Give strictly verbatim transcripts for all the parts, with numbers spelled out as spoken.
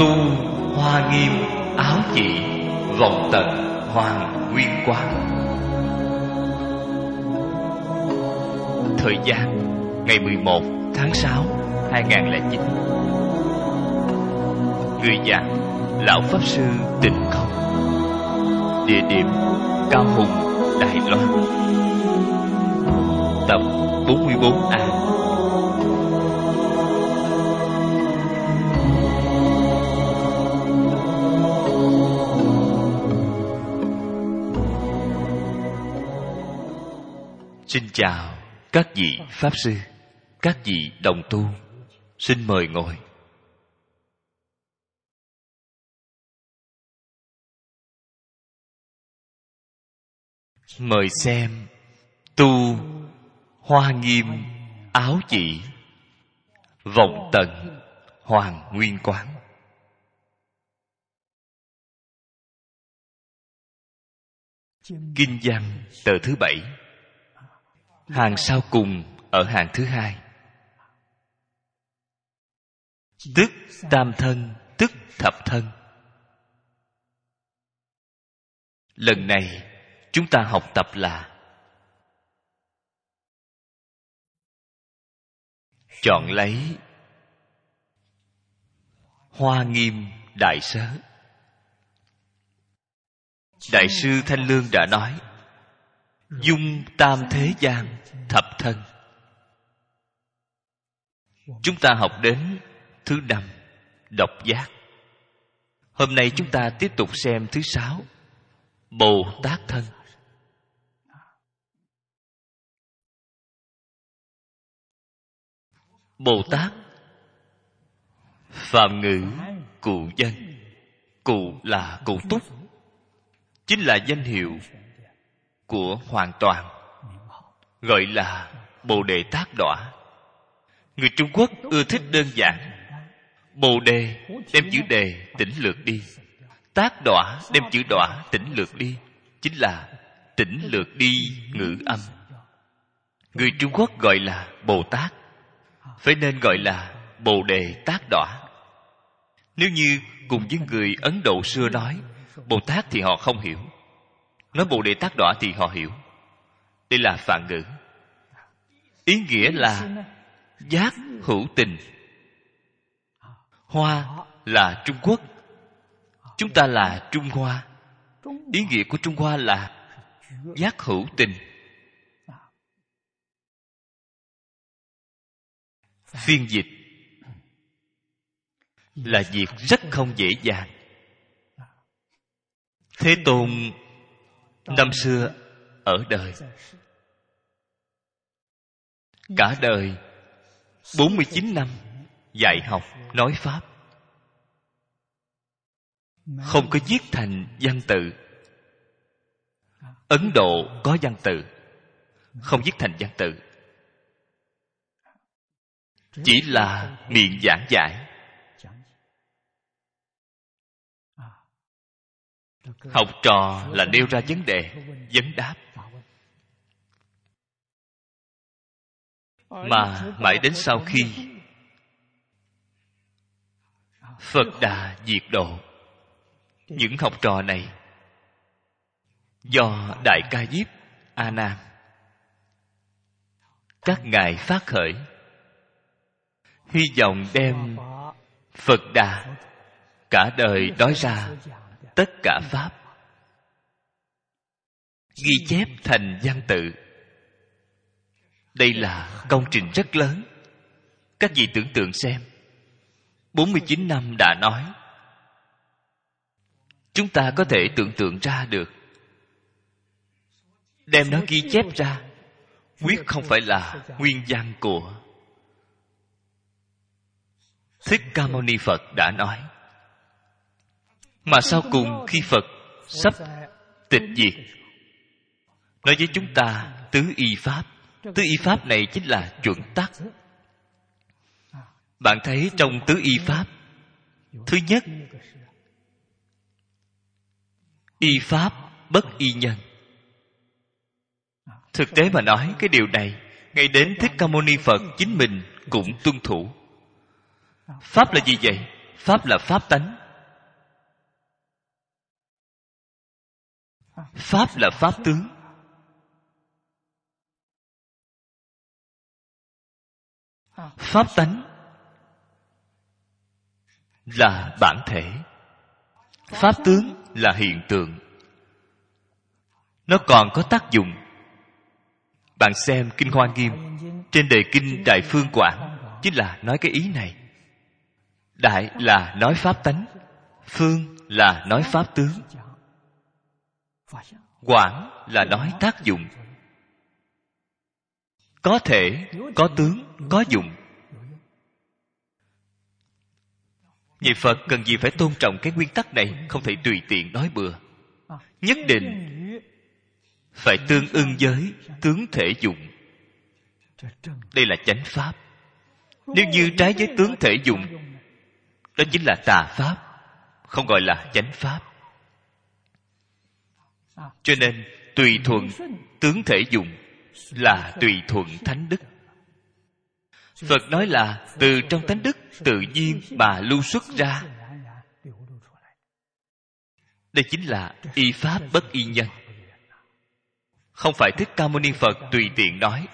Tu hoa nghiêm áo chỉ, vọng tận hoàng nguyên quán. Thời gian ngày mười một tháng sáu hai nghìn không trăm lẻ chín. Người giảng Lão Pháp Sư Tịnh Không. Địa điểm Cao Hùng, Đài Loan. Tập bốn mươi bốn A. Xin chào các vị Pháp Sư, các vị đồng tu. Xin mời ngồi. Mời xem Tu hoa nghiêm áo chỉ, vọng tận hoàng nguyên quán. Kinh văn tờ thứ bảy, hàng sau cùng ở hàng thứ hai. Tức tam thân, tức thập thân. Lần này chúng ta học tập là chọn lấy Hoa Nghiêm Đại Sớ. Đại sư Thanh Lương đã nói: dung tam thế gian thập thân. Chúng ta học đến thứ năm, độc giác. Hôm nay chúng ta tiếp tục xem thứ sáu, Bồ Tát thân. Bồ Tát, phàm ngữ cụ dân. Cụ là cụ túc, chính là danh hiệu của hoàn toàn, gọi là Bồ Đề Tát Đọa. Người Trung Quốc ưa thích đơn giản. Bồ Đề đem chữ đề tỉnh lược đi, Tát Đọa đem chữ đọa tỉnh lược đi, chính là tỉnh lược đi ngữ âm. Người Trung Quốc gọi là Bồ Tát, phải nên gọi là Bồ Đề Tát Đọa. Nếu như cùng với người Ấn Độ xưa nói Bồ Tát thì họ không hiểu, nói Bồ Đề Tát Đọa thì họ hiểu. Đây là phạn ngữ. Ý nghĩa là giác hữu tình. Hoa là Trung Quốc, chúng ta là Trung Hoa. Ý nghĩa của Trung Hoa là giác hữu tình. Phiên dịch là việc rất không dễ dàng. Thế Tôn năm xưa ở đời, cả đời bốn mươi chín năm dạy học nói Pháp, không có viết thành văn tự. Ấn Độ có văn tự, không viết thành văn tự, chỉ là miệng giảng giải. Học trò là nêu ra vấn đề, vấn đáp. Mà mãi đến sau khi Phật Đà diệt độ, những học trò này do Đại Ca Diếp, A Nan, các ngài phát khởi hy vọng đem Phật Đà cả đời nói ra tất cả Pháp ghi chép thành văn tự. Đây là công trình rất lớn. Các vị tưởng tượng xem, bốn mươi chín năm đã nói, chúng ta có thể tưởng tượng ra được. Đem nó ghi chép ra, quyết không phải là nguyên văn của Thích Ca Mâu Ni Phật đã nói. Mà sau cùng khi Phật sắp tịch diệt, nói với chúng ta tứ y pháp. Tứ y pháp này chính là chuẩn tắc. Bạn thấy trong tứ y pháp, thứ nhất, y pháp bất y nhân. Thực tế mà nói, cái điều này ngay đến Thích Ca Mâu Ni Phật chính mình cũng tuân thủ. Pháp là gì vậy? Pháp là pháp tánh. Pháp là pháp tướng. Pháp tánh là bản thể. Pháp tướng là hiện tượng. Nó còn có tác dụng. Bạn xem Kinh Hoa Nghiêm, trên đề Kinh Đại Phương Quảng, chính là nói cái ý này. Đại là nói pháp tánh, phương là nói pháp tướng, quảng là nói tác dụng. Có thể, có tướng, có dụng. Vậy Phật cần gì phải tôn trọng cái nguyên tắc này, không thể tùy tiện nói bừa. Nhất định phải tương ưng với tướng thể dụng. Đây là chánh pháp. Nếu như trái với tướng thể dụng, đó chính là tà pháp, không gọi là chánh pháp. Cho nên tùy thuận tướng thể dụng là tùy thuận thánh đức. Phật nói là từ trong thánh đức tự nhiên mà lưu xuất ra. Đây chính là y pháp bất y nhân. Không phải Thích Ca Mâu Ni Phật tùy tiện nói.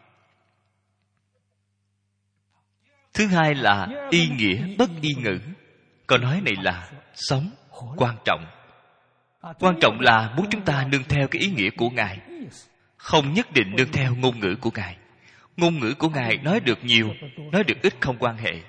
Thứ hai là y nghĩa bất y ngữ. Câu nói này là sống, quan trọng. Quan trọng là muốn chúng ta nương theo cái ý nghĩa của Ngài, không nhất định nương theo ngôn ngữ của Ngài. Ngôn ngữ của Ngài nói được nhiều, nói được ít không quan hệ.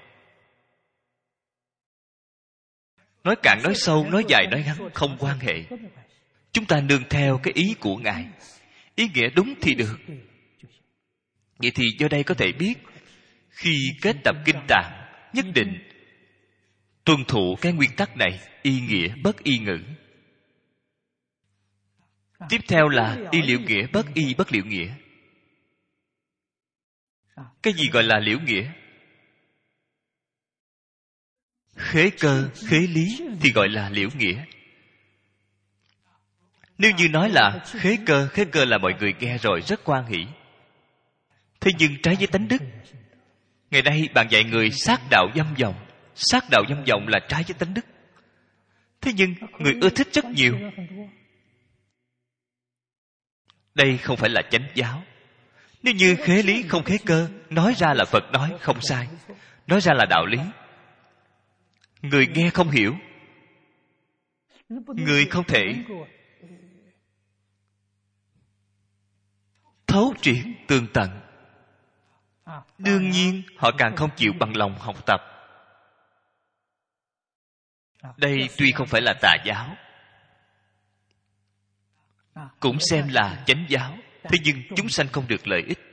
Nói cạn, nói sâu, nói dài, nói ngắn không quan hệ. Chúng ta nương theo cái ý của Ngài. Ý nghĩa đúng thì được. Vậy thì do đây có thể biết, khi kết tập kinh tạng, nhất định tuân thủ cái nguyên tắc này, y nghĩa bất y ngữ. Tiếp theo là y liệu nghĩa bất y bất liệu nghĩa. Cái gì gọi là liễu nghĩa? Khế cơ, khế lý thì gọi là liễu nghĩa. Nếu như nói là khế cơ, khế cơ là mọi người nghe rồi rất hoan hỷ. Thế nhưng trái với tánh đức. Ngày nay bạn dạy người sát đạo dâm vọng. Sát đạo dâm vọng là trái với tánh đức. Thế nhưng người ưa thích rất nhiều. Đây không phải là chánh giáo. Nếu như khế lý không khế cơ, nói ra là Phật nói, không sai. Nói ra là đạo lý. Người nghe không hiểu. Người không thể thấu triệt tường tận. Đương nhiên họ càng không chịu bằng lòng học tập. Đây tuy không phải là tà giáo, cũng xem là chánh giáo, thế nhưng chúng sanh không được lợi ích.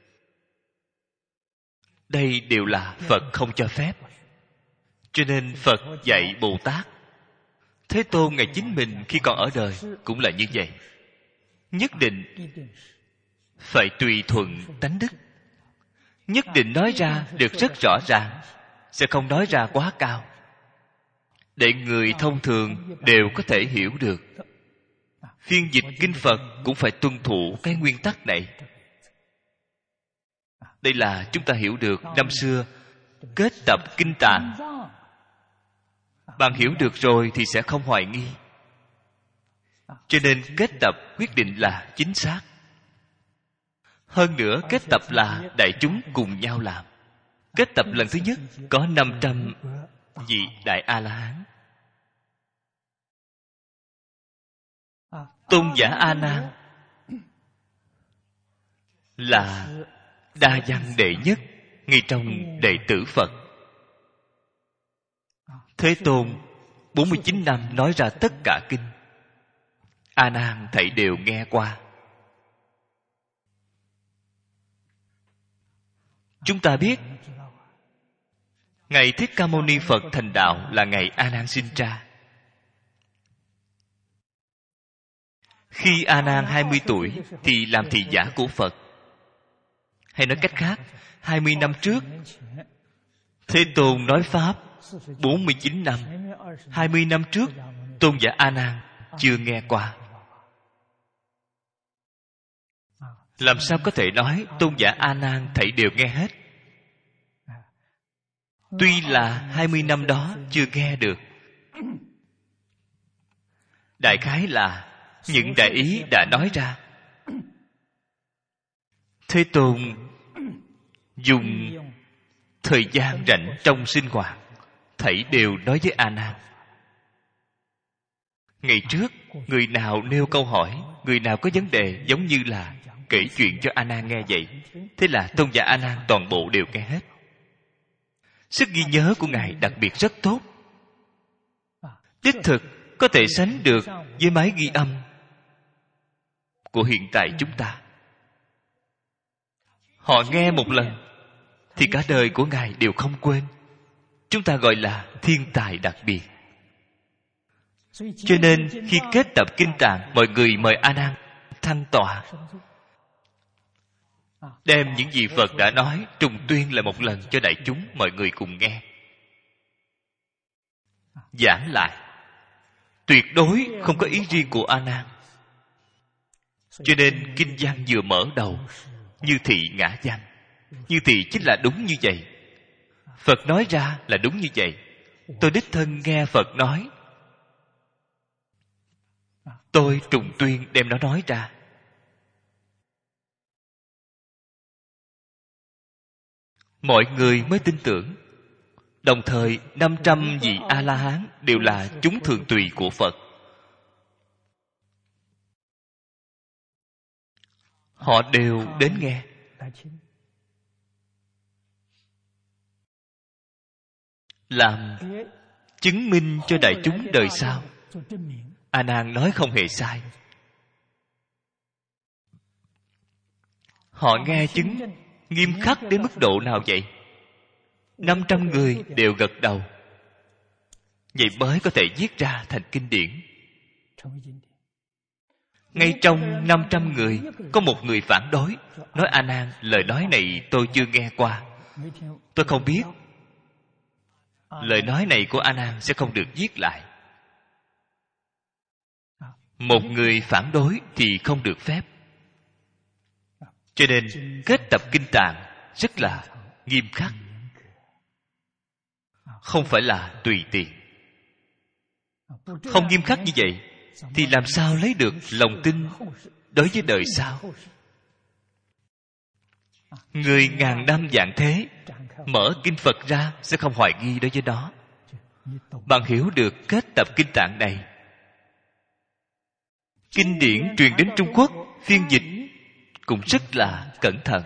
Đây đều là Phật không cho phép. Cho nên Phật dạy Bồ Tát, Thế Tôn Ngài chính mình khi còn ở đời cũng là như vậy. Nhất định phải tùy thuận tánh đức. Nhất định nói ra được rất rõ ràng, sẽ không nói ra quá cao, để người thông thường đều có thể hiểu được. Phiên dịch kinh Phật cũng phải tuân thủ cái nguyên tắc này. Đây là chúng ta hiểu được năm xưa kết tập kinh tạng. Bạn hiểu được rồi thì sẽ không hoài nghi. Cho nên kết tập quyết định là chính xác. Hơn nữa kết tập là đại chúng cùng nhau làm. Kết tập lần thứ nhất có năm trăm vị Đại A-la-hán. Tôn giả A Nan là đa văn đệ nhất ngay trong đệ tử Phật. Thế Tôn bốn mươi chín năm nói ra tất cả kinh. A Nan thảy đều nghe qua. Chúng ta biết ngày Thích Ca Mâu Ni Phật thành đạo là ngày A Nan sinh ra. Khi A Nan hai mươi tuổi thì làm thị giả của Phật. Hay nói cách khác, hai mươi năm trước Thế Tôn nói Pháp bốn mươi chín năm. hai mươi năm trước Tôn giả A Nan chưa nghe qua. Làm sao có thể nói Tôn giả A Nan thảy đều nghe hết? Tuy là hai mươi năm đó chưa nghe được, đại khái là những đại ý đã nói ra. Thế Tôn dùng thời gian rảnh trong sinh hoạt, thảy đều nói với A Nan. Ngày trước, người nào nêu câu hỏi, người nào có vấn đề, giống như là kể chuyện cho A Nan nghe vậy. Thế là Tôn giả A Nan toàn bộ đều nghe hết. Sức ghi nhớ của ngài đặc biệt rất tốt, đích thực có thể sánh được với máy ghi âm của hiện tại chúng ta. Họ nghe một lần thì cả đời của ngài đều không quên. Chúng ta gọi là thiên tài đặc biệt. Cho nên khi kết tập kinh tạng, mọi người mời A Nan thanh tọa, đem những gì Phật đã nói trùng tuyên lại một lần cho đại chúng, mọi người cùng nghe, giảng lại. Tuyệt đối không có ý riêng của A Nan. Cho nên kinh văn vừa mở đầu, như thị ngã văn. Như thị chính là đúng như vậy. Phật nói ra là đúng như vậy. Tôi đích thân nghe Phật nói, tôi trùng tuyên đem nó nói ra. Mọi người mới tin tưởng. Đồng thời năm trăm vị A-la-hán đều là chúng thường tùy của Phật. Họ đều đến nghe. Làm chứng minh cho đại chúng đời sau. A Nan nói không hề sai. Họ nghe chứng nghiêm khắc đến mức độ nào vậy? Năm trăm người đều gật đầu. Vậy mới có thể viết ra thành kinh điển. Ngay trong năm trăm người, có một người phản đối, nói A Nan, lời nói này tôi chưa nghe qua, tôi không biết. Lời nói này của A Nan sẽ không được viết lại. Một người phản đối thì không được phép. Cho nên kết tập kinh tạng rất là nghiêm khắc, không phải là tùy tiện. Không nghiêm khắc như vậy thì làm sao lấy được lòng tin đối với đời sau? Người ngàn năm vạn thế mở kinh Phật ra sẽ không hoài nghi đối với đó. Bạn hiểu được kết tập kinh tạng này. Kinh điển truyền đến Trung Quốc, phiên dịch cũng rất là cẩn thận.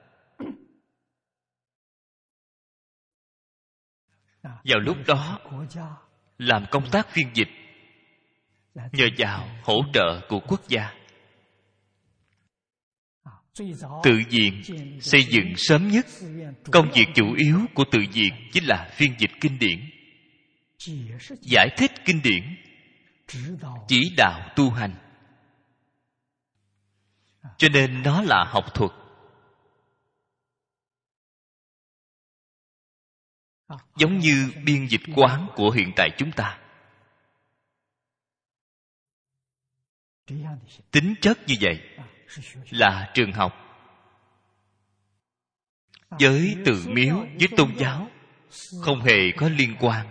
Vào lúc đó làm công tác phiên dịch nhờ vào hỗ trợ của quốc gia. Tự viện xây dựng sớm nhất. Công việc chủ yếu của tự viện chính là phiên dịch kinh điển, giải thích kinh điển, chỉ đạo tu hành. Cho nên nó là học thuật. Giống như biên dịch quán của hiện tại chúng ta. Tính chất như vậy là trường học. Với tự miếu, với tôn giáo không hề có liên quan.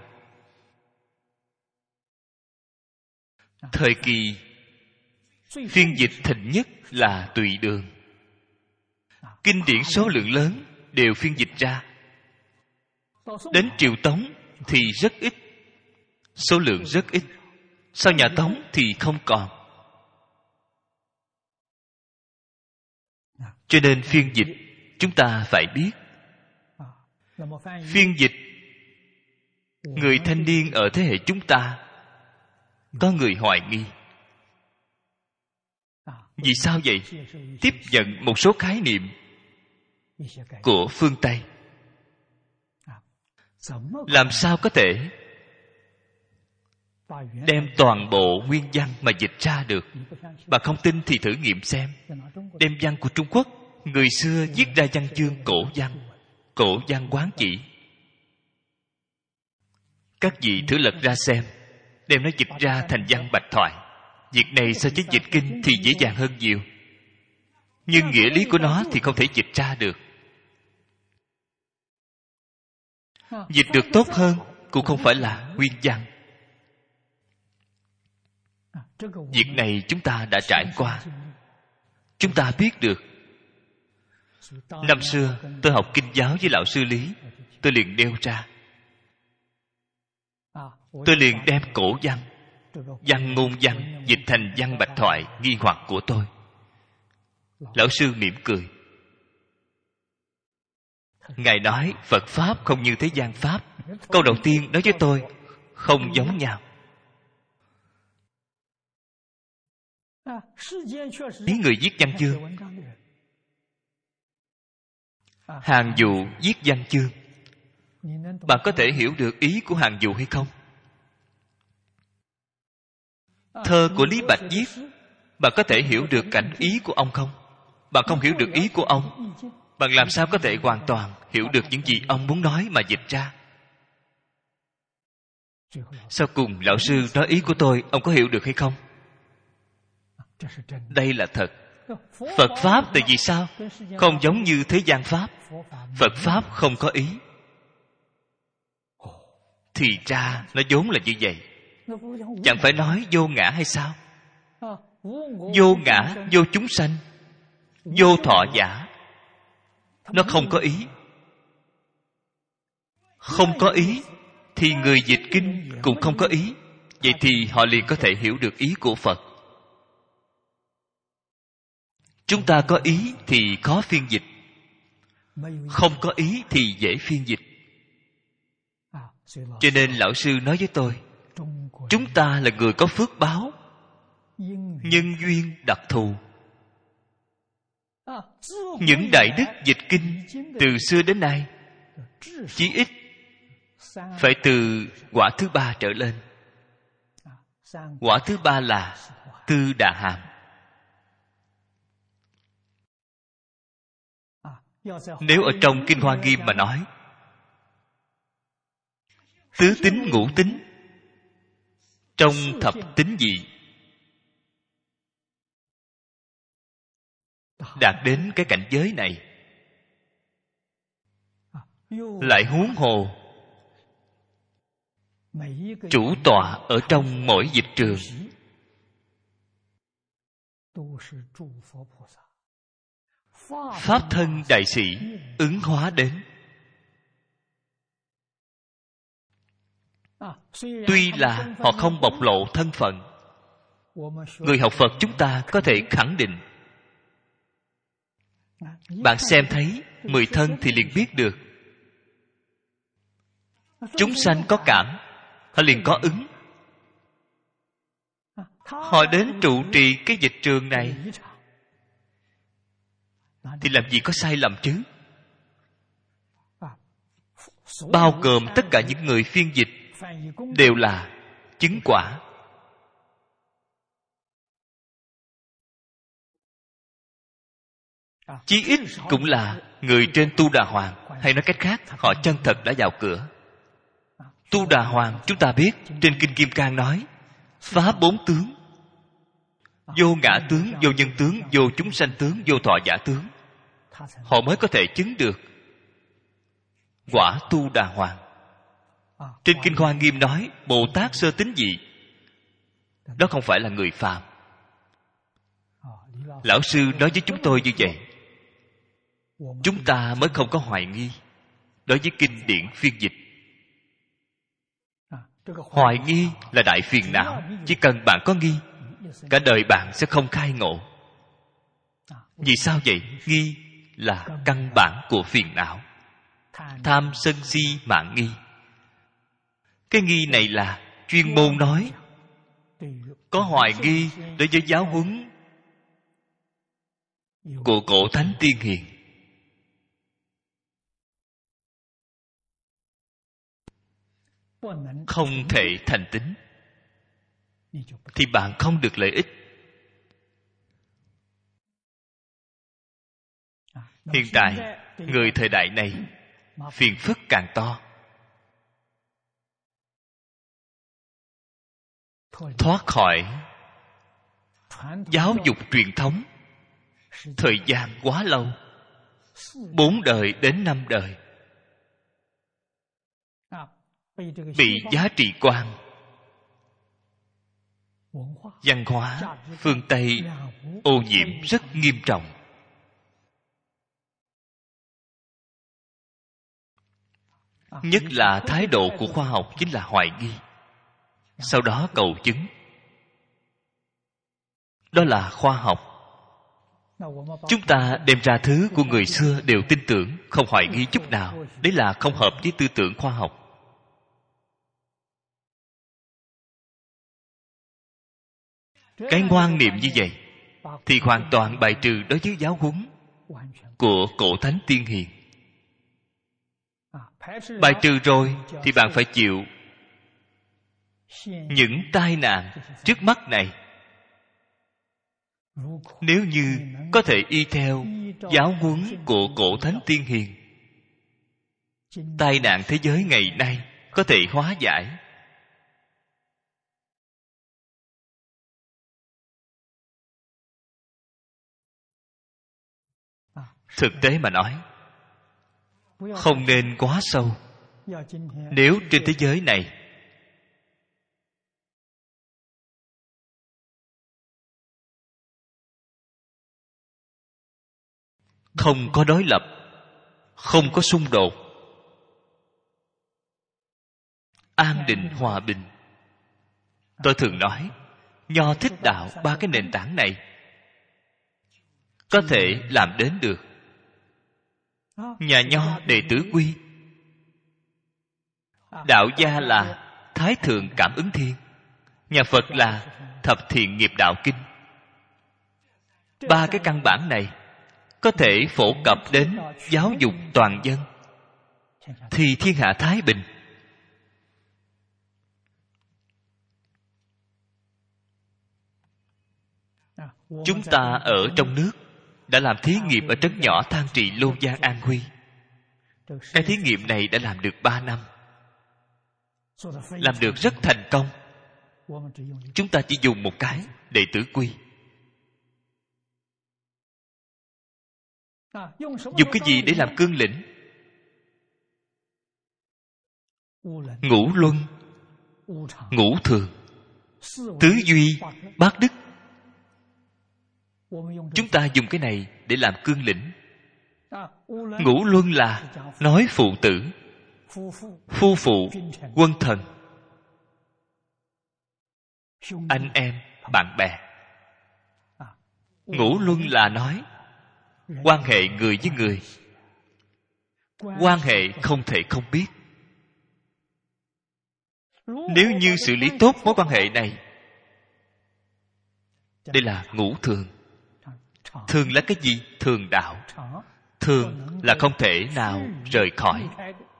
Thời kỳ phiên dịch thịnh nhất là Tùy Đường. Kinh điển số lượng lớn đều phiên dịch ra. Đến triều Tống thì rất ít, số lượng rất ít. Sau nhà Tống thì không còn. Cho nên phiên dịch chúng ta phải biết. Phiên dịch, người thanh niên ở thế hệ chúng ta có người hoài nghi. Vì sao vậy? Tiếp nhận một số khái niệm của phương Tây, làm sao có thể đem toàn bộ nguyên văn mà dịch ra được? Bà không tin thì thử nghiệm xem. Đem văn của Trung Quốc, người xưa viết ra văn chương cổ văn, cổ văn quán chỉ. Các vị thử lật ra xem, đem nó dịch ra thành văn bạch thoại. Việc này so với dịch kinh thì dễ dàng hơn nhiều, nhưng nghĩa lý của nó thì không thể dịch ra được. Dịch được tốt hơn cũng không phải là nguyên văn. Việc này chúng ta đã trải qua, chúng ta biết được. Năm xưa tôi học kinh giáo với lão sư Lý, tôi liền nêu ra, tôi liền đem cổ văn, văn ngôn văn dịch thành văn bạch thoại nghi hoặc của tôi. Lão sư mỉm cười. Ngài nói Phật Pháp không như thế gian Pháp. Câu đầu tiên nói với tôi không giống nhau. Mấy người viết văn chương, Hàng Dụ viết văn chương, bạn có thể hiểu được ý của Hàng Dụ hay không? Thơ của Lý Bạch viết, bạn có thể hiểu được cảnh ý của ông không? Bạn không hiểu được ý của ông, bạn làm sao có thể hoàn toàn hiểu được những gì ông muốn nói mà dịch ra? Sau cùng lão sư nói ý của tôi, ông có hiểu được hay không? Đây là thật. Phật Pháp tại vì sao không giống như thế gian Pháp? Phật Pháp không có ý. Thì ra nó vốn là như vậy. Chẳng phải nói vô ngã hay sao? Vô ngã, vô chúng sanh, vô thọ giả. Nó không có ý. Không có ý thì người dịch kinh cũng không có ý. Vậy thì họ liền có thể hiểu được ý của Phật. Chúng ta có ý thì khó phiên dịch, không có ý thì dễ phiên dịch. Cho nên lão sư nói với tôi, chúng ta là người có phước báo, nhân duyên đặc thù. Những đại đức dịch kinh từ xưa đến nay chí ít phải từ quả thứ ba trở lên. Quả thứ ba là Tư Đà Hàm. Nếu ở trong Kinh Hoa Nghiêm mà nói, tứ tín ngũ tín trong thập tín dị đạt đến cái cảnh giới này, lại huống hồ chủ tọa ở trong mỗi dịch trường Pháp thân đại sĩ ứng hóa đến. Tuy là họ không bộc lộ thân phận, người học Phật chúng ta có thể khẳng định. Bạn xem thấy mười thân thì liền biết được. Chúng sanh có cảm, họ liền có ứng. Họ đến trụ trì cái dịch trường này thì làm gì có sai lầm chứ? Bao gồm tất cả những người phiên dịch đều là chứng quả. Chí ít cũng là người trên Tu Đà Hoàng, hay nói cách khác, họ chân thật đã vào cửa. Tu Đà Hoàng chúng ta biết trên Kinh Kim Cang nói phá bốn tướng: vô ngã tướng, vô nhân tướng, vô chúng sanh tướng, vô thọ giả tướng. Họ mới có thể chứng được quả Tu Đà Hoàng. Trên Kinh Hoa Nghiêm nói Bồ Tát sơ tín dị, đó không phải là người phàm. Lão sư nói với chúng tôi như vậy, chúng ta mới không có hoài nghi đối với kinh điển phiên dịch. Hoài nghi là đại phiền não. Chỉ cần bạn có nghi, cả đời bạn sẽ không khai ngộ. Vì sao vậy? Nghi là căn bản của phiền não. Tham sân si mạn nghi. Cái nghi này là chuyên môn nói. Có hoài nghi đối với giáo huấn của cổ thánh tiên hiền, không thể thành tín, thì bạn không được lợi ích. Hiện tại người thời đại này phiền phức càng to. Thoát khỏi giáo dục truyền thống thời gian quá lâu, bốn đời đến năm đời. bị giá trị quan, văn hóa phương Tây ô nhiễm rất nghiêm trọng. Nhất là thái độ của khoa học chính là hoài nghi, sau đó cầu chứng. Đó là khoa học. Chúng ta đem ra thứ của người xưa đều tin tưởng, không hoài nghi chút nào. Đấy là không hợp với tư tưởng khoa học. Cái ngoan niệm như vậy thì hoàn toàn bài trừ đối với giáo huấn của cổ thánh tiên hiền. Bài trừ rồi thì bạn phải chịu những tai nạn trước mắt này. Nếu như có thể y theo giáo huấn của cổ thánh tiên hiền, tai nạn thế giới ngày nay có thể hóa giải. Thực tế mà nói, không nên quá sâu. Nếu trên thế giới này không có đối lập, không có xung đột, an định hòa bình, tôi thường nói Nho Thích Đạo ba cái nền tảng này có thể làm đến được. Nhà Nho đệ tử Quy, đạo gia là Thái Thượng Cảm Ứng Thiên, nhà Phật là Thập Thiện Nghiệp Đạo Kinh. Ba cái căn bản này có thể phổ cập đến giáo dục toàn dân thì thiên hạ thái bình. Chúng ta ở trong nước đã làm thí nghiệm ở trấn nhỏ Than Trị, Lô Giang, An Huy. Cái thí nghiệm này đã làm được ba năm, làm được rất thành công. Chúng ta chỉ dùng một cái đệ tử Quy. Dùng cái gì để làm cương lĩnh? Ngũ luân, ngũ thường, tứ duy, bát đức. Chúng ta dùng cái này để làm cương lĩnh. Ngũ luân là nói phụ tử, phu phụ, quân thần, anh em, bạn bè. Ngũ luân là nói quan hệ người với người, quan hệ không thể không biết. Nếu như xử lý tốt mối quan hệ này, đây là ngũ thường. Thường là cái gì? Thường đạo. Thường là không thể nào rời khỏi.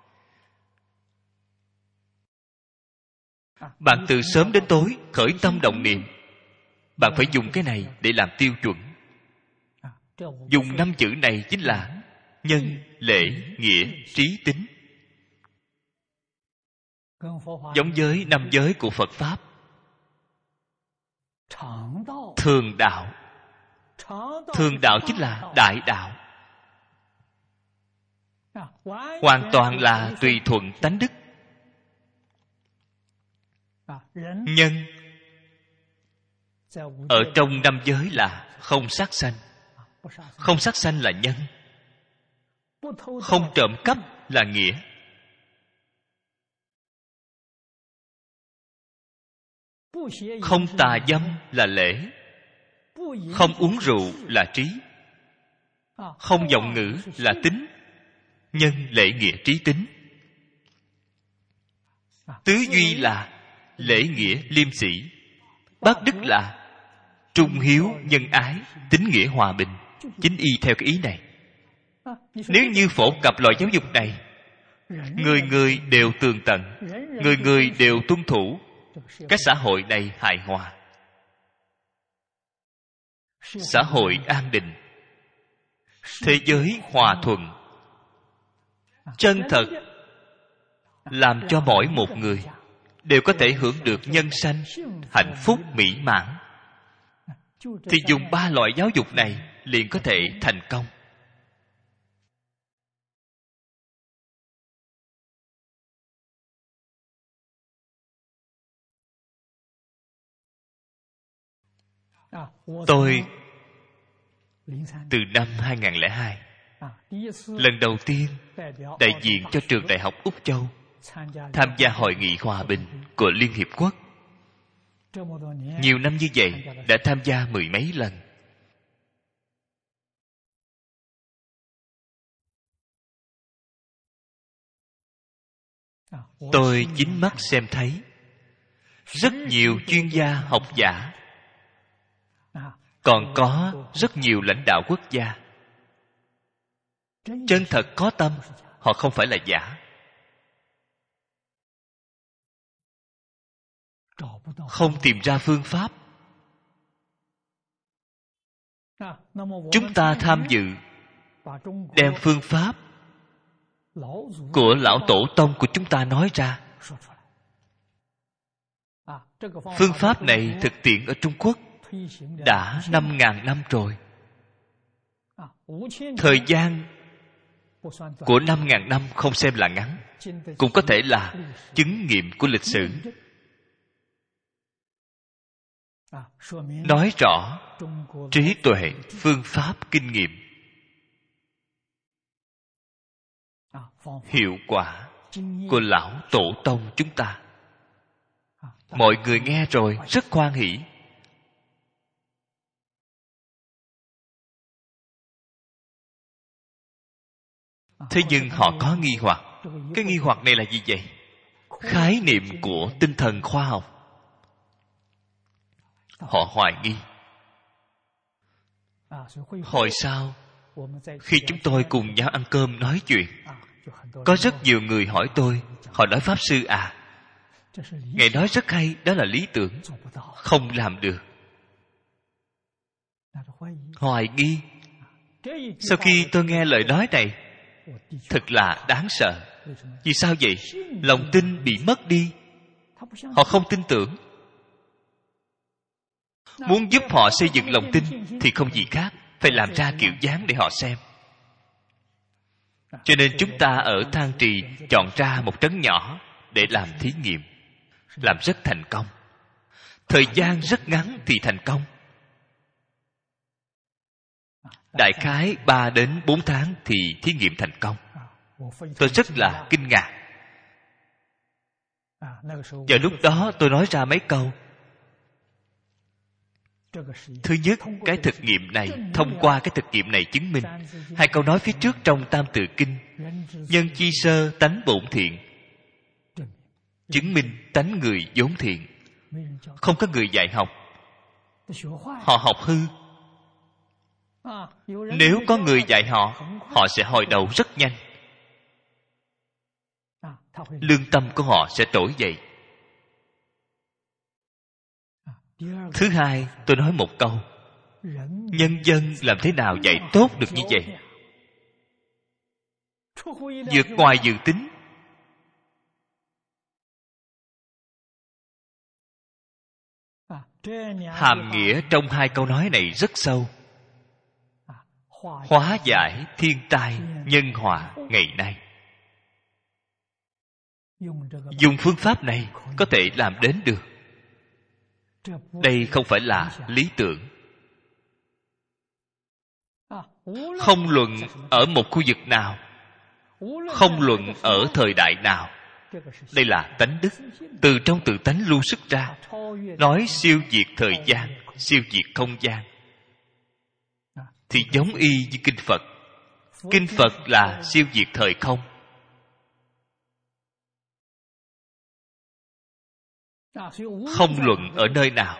Bạn từ sớm đến tối khởi tâm động niệm, bạn phải dùng cái này để làm tiêu chuẩn. Dùng năm chữ này chính là nhân, lễ, nghĩa, trí, tín. Giống với năm giới của Phật Pháp. Thường đạo. Thường đạo chính là đại đạo, hoàn toàn là tùy thuận tánh đức. Nhân ở trong năm giới là không sát sanh. Không sát sanh là nhân. Không trộm cắp là nghĩa. Không tà dâm là lễ. Không uống rượu là trí. Không vọng ngữ là tín. Nhân, lễ, nghĩa, trí, tín. Tứ duy là lễ, nghĩa, liêm sĩ. Bát đức là trung hiếu, nhân ái, tín nghĩa, hòa bình. Chính y theo cái ý này. Nếu như phổ cập loại giáo dục này, người người đều tường tận, người người đều tuân thủ, cái xã hội này hài hòa, xã hội an định, thế giới hòa thuận, chân thật, làm cho mỗi một người đều có thể hưởng được nhân sanh, hạnh phúc mỹ mãn, thì dùng ba loại giáo dục này liền có thể thành công. Tôi từ năm hai không không hai, lần đầu tiên đại diện cho trường Đại học Úc Châu tham gia hội nghị hòa bình của Liên Hiệp Quốc. Nhiều năm như vậy đã tham gia mười mấy lần. Tôi chính mắt xem thấy rất nhiều chuyên gia học giả, còn có rất nhiều lãnh đạo quốc gia chân thật có tâm, họ không phải là giả. Không tìm ra phương pháp. Chúng ta tham dự, đem phương pháp của lão tổ tông của chúng ta nói ra. Phương pháp này thực tiễn ở Trung Quốc đã năm ngàn năm rồi. Thời gian của năm ngàn năm không xem là ngắn, cũng có thể là chứng nghiệm của lịch sử. Nói rõ trí tuệ, phương pháp, kinh nghiệm, hiệu quả của lão tổ tông chúng ta. Mọi người nghe rồi rất hoan hỷ. Thế nhưng họ có nghi hoặc. Cái nghi hoặc này là gì vậy? Khái niệm của tinh thần khoa học. Họ hoài nghi. Hồi sau, khi chúng tôi cùng nhau ăn cơm nói chuyện, có rất nhiều người hỏi tôi. Họ nói: Pháp Sư à, Ngài nói rất hay, đó là lý tưởng, không làm được. Hoài nghi. Sau khi tôi nghe lời nói này, thật là đáng sợ. Vì sao vậy? Lòng tin bị mất đi. Họ không tin tưởng. Muốn giúp họ xây dựng lòng tin thì không gì khác, phải làm ra kiểu dáng để họ xem. Cho nên chúng ta ở Thang Trì chọn ra một trấn nhỏ để làm thí nghiệm, làm rất thành công. Thời gian rất ngắn thì thành công. Đại khái ba đến bốn tháng thì thí nghiệm thành công. Tôi rất là kinh ngạc. Và lúc đó tôi nói ra mấy câu. Thứ nhất, cái thực nghiệm này, thông qua cái thực nghiệm này chứng minh hai câu nói phía trước trong Tam Tự Kinh: nhân chi sơ tánh bổn thiện, chứng minh tánh người vốn thiện. Không có người dạy học, họ học hư. Nếu có người dạy họ, họ sẽ hồi đầu rất nhanh. Lương tâm của họ sẽ trỗi dậy. Thứ hai, tôi nói một câu: nhân dân làm thế nào dạy tốt được như vậy? Vượt ngoài dự tính. Hàm nghĩa trong hai câu nói này rất sâu. Hóa giải thiên tai nhân họa ngày nay. Dùng phương pháp này có thể làm đến được. Đây không phải là lý tưởng. Không luận ở một khu vực nào, không luận ở thời đại nào, đây là tánh đức, từ trong tự tánh lưu xuất ra. Nói siêu diệt thời gian, siêu diệt không gian, thì giống y như Kinh Phật. Kinh Phật là siêu diệt thời không. Không luận ở nơi nào,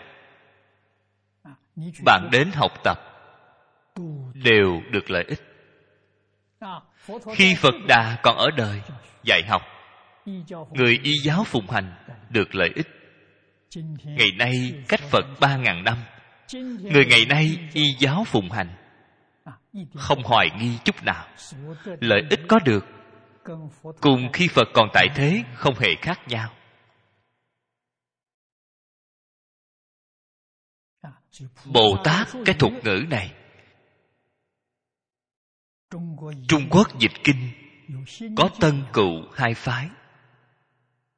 bạn đến học tập đều được lợi ích. Khi Phật Đà còn ở đời dạy học, người y giáo phụng hành được lợi ích. Ngày nay cách Phật ba ngàn năm, người ngày nay y giáo phụng hành không hoài nghi chút nào. Lợi ích có được cùng khi Phật còn tại thế không hề khác nhau. Bồ Tát, cái thuật ngữ này, Trung Quốc dịch kinh có Tân Cựu hai phái.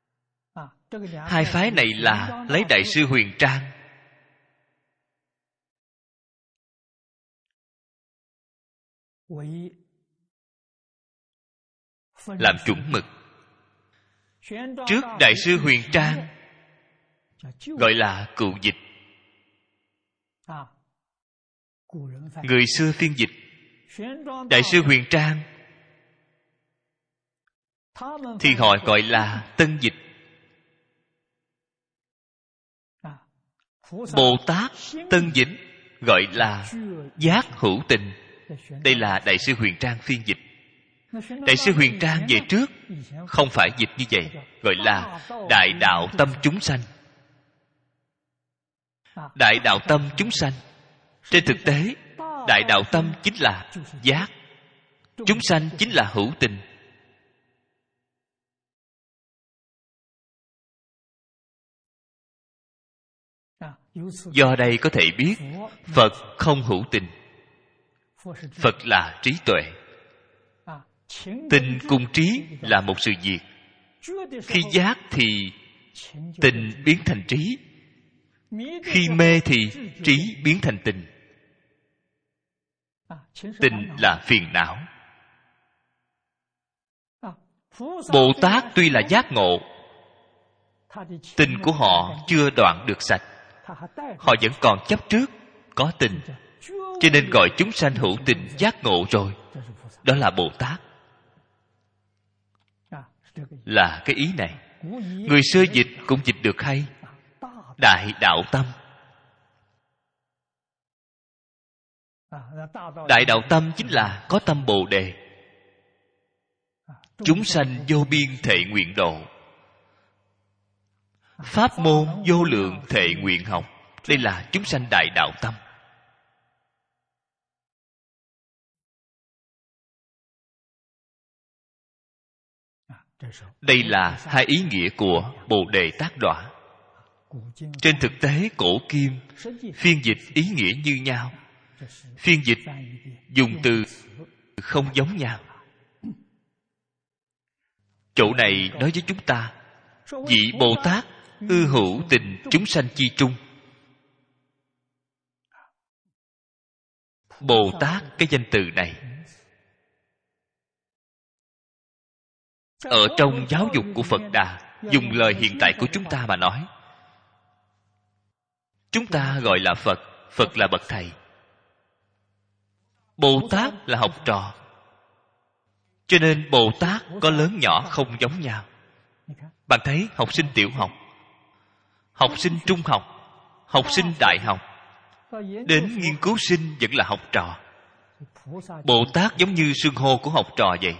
Hai phái này là lấy Đại sư Huyền Trang làm chuẩn mực. Trước Đại sư Huyền Trang gọi là cựu dịch. Người xưa phiên dịch. Đại sư Huyền Trang thì họ gọi là tân dịch. Bồ Tát tân dịch gọi là giác hữu tình. Đây là Đại sư Huyền Trang phiên dịch. Đại sư Huyền Trang về trước không phải dịch như vậy, gọi là đại đạo tâm chúng sanh. Đại đạo tâm chúng sanh, trên thực tế đại đạo tâm chính là giác, chúng sanh chính là hữu tình. Do đây có thể biết Phật không hữu tình. Phật là trí tuệ. Tình cùng trí là một sự việc. Khi giác thì tình biến thành trí, khi mê thì trí biến thành tình. Tình là phiền não. Bồ Tát tuy là giác ngộ, tình của họ chưa đoạn được sạch. Họ vẫn còn chấp trước có tình, cho nên gọi chúng sanh hữu tình giác ngộ rồi. Đó là Bồ Tát. Là cái ý này. Người xưa dịch cũng dịch được hay. Đại đạo tâm. Đại đạo tâm chính là có tâm Bồ Đề. Chúng sanh vô biên thệ nguyện độ, pháp môn vô lượng thệ nguyện học. Đây là chúng sanh đại đạo tâm. Đây là hai ý nghĩa của Bồ Đề Tát Đọa. Trên thực tế cổ kim phiên dịch ý nghĩa như nhau. Phiên dịch dùng từ không giống nhau. Chỗ này nói với chúng ta, vị Bồ Tát ư hữu tình chúng sanh chi trung. Bồ Tát, cái danh từ này ở trong giáo dục của Phật Đà, dùng lời hiện tại của chúng ta mà nói, chúng ta gọi là Phật. Phật là bậc thầy, Bồ Tát là học trò. Cho nên Bồ Tát có lớn nhỏ không giống nhau. Bạn thấy học sinh tiểu học, học sinh trung học, học sinh đại học, đến nghiên cứu sinh vẫn là học trò. Bồ Tát giống như xưng hô của học trò vậy.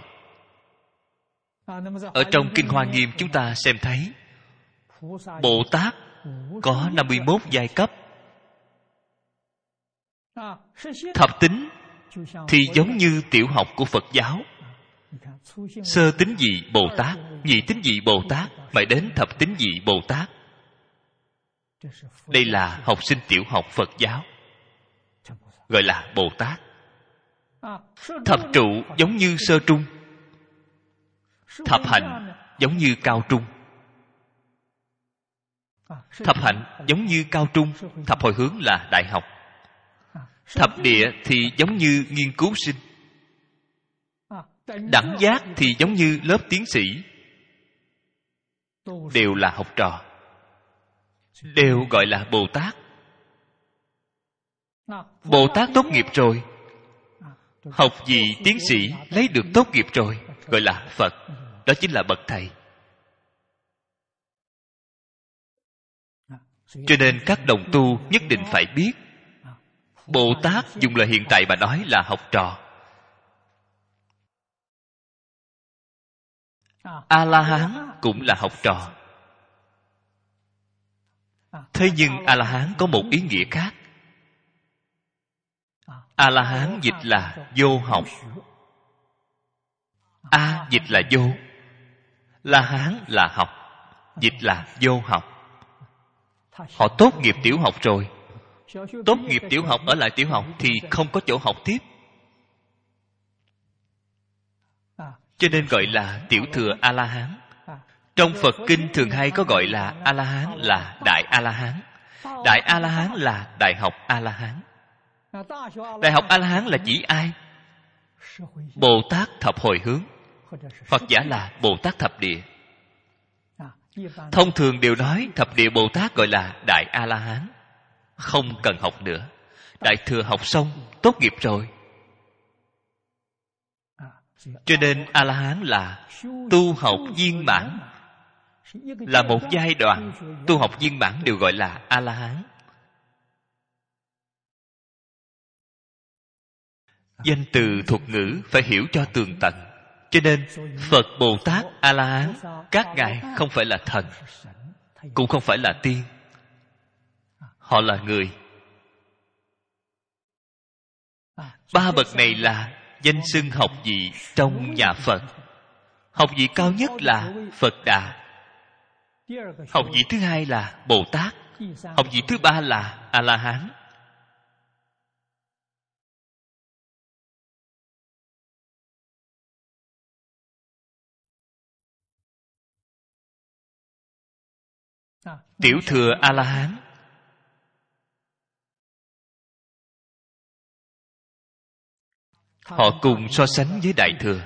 Ở trong Kinh Hoa Nghiêm chúng ta xem thấy Bồ Tát có năm mươi mốt giai cấp. Thập tính thì giống như tiểu học của Phật giáo. Sơ tính vị Bồ Tát, nhị tính vị Bồ Tát, mãi đến thập tính vị Bồ Tát. Đây là học sinh tiểu học Phật giáo, gọi là Bồ Tát. Thập trụ giống như sơ trung, thập hạnh giống như cao trung. Thập hạnh giống như cao trung, thập hồi hướng là đại học. Thập địa thì giống như nghiên cứu sinh. Đẳng giác thì giống như lớp tiến sĩ. Đều là học trò, đều gọi là Bồ Tát. Bồ Tát tốt nghiệp rồi, học vị tiến sĩ lấy được tốt nghiệp rồi, gọi là Phật. Đó chính là bậc thầy. Cho nên các đồng tu nhất định phải biết, Bồ Tát dùng lời hiện tại mà nói là học trò. A-la-hán cũng là học trò. Thế nhưng A-la-hán có một ý nghĩa khác. A-la-hán dịch là vô học. A dịch là vô, La-hán là học, dịch là vô học. Họ tốt nghiệp tiểu học rồi, tốt nghiệp tiểu học ở lại tiểu học thì không có chỗ học tiếp, cho nên gọi là tiểu thừa A-la-hán. Trong Phật kinh thường hay có gọi là A-la-hán là đại A-la-hán. Đại A-la-hán là đại học A-la-hán. Đại học A-la-hán là chỉ ai? Bồ Tát thập hồi hướng, hoặc giả là Bồ Tát thập địa. Thông thường đều nói thập địa Bồ Tát gọi là Đại A-la-hán, không cần học nữa. Đại thừa học xong, tốt nghiệp rồi. Cho nên A-la-hán là tu học viên mãn, là một giai đoạn. Tu học viên mãn đều gọi là A-la-hán. Danh từ thuật ngữ phải hiểu cho tường tận. Cho nên Phật, Bồ Tát, A-la-hán, các ngài không phải là thần, cũng không phải là tiên. Họ là người. Ba bậc này là danh xưng học vị trong nhà Phật. Học vị cao nhất là Phật Đà. Học vị thứ hai là Bồ Tát. Học vị thứ ba là A-la-hán. Tiểu thừa A-la-hán họ cùng so sánh với đại thừa.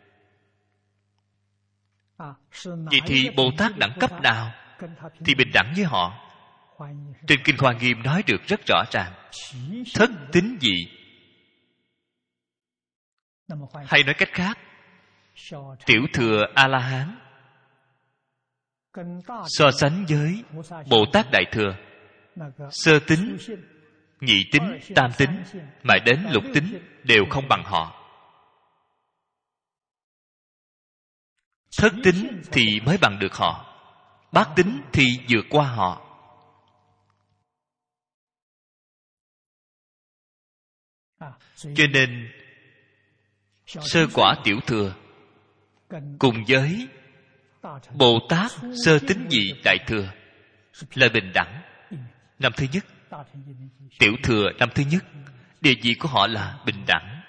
Vậy thì Bồ Tát đẳng cấp nào thì bình đẳng với họ? Trên Kinh Hoa Nghiêm nói được rất rõ ràng. Thất tín dị. Hay nói cách khác, tiểu thừa A-la-hán so sánh với Bồ Tát đại thừa, sơ tín, nhị tín, tam tín, mãi đến lục tín đều không bằng họ. Thất tín thì mới bằng được họ, bát tín thì vượt qua họ. Cho nên sơ quả tiểu thừa cùng với Bồ Tát sơ tín dị đại thừa là bình đẳng. Năm thứ nhất, tiểu thừa năm thứ nhất, địa vị của họ là bình đẳng.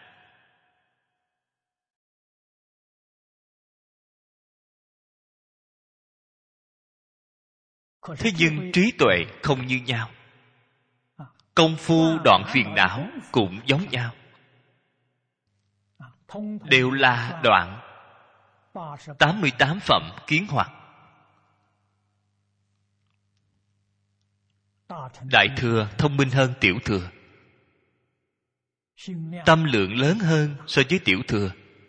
Thế nhưng trí tuệ không như nhau, công phu đoạn phiền não cũng giống nhau, đều là đoạn tám mươi tám phẩm kiến hoặc. Đại thừa thông minh hơn tiểu thừa, tâm lượng lớn hơn so với tiểu thừa.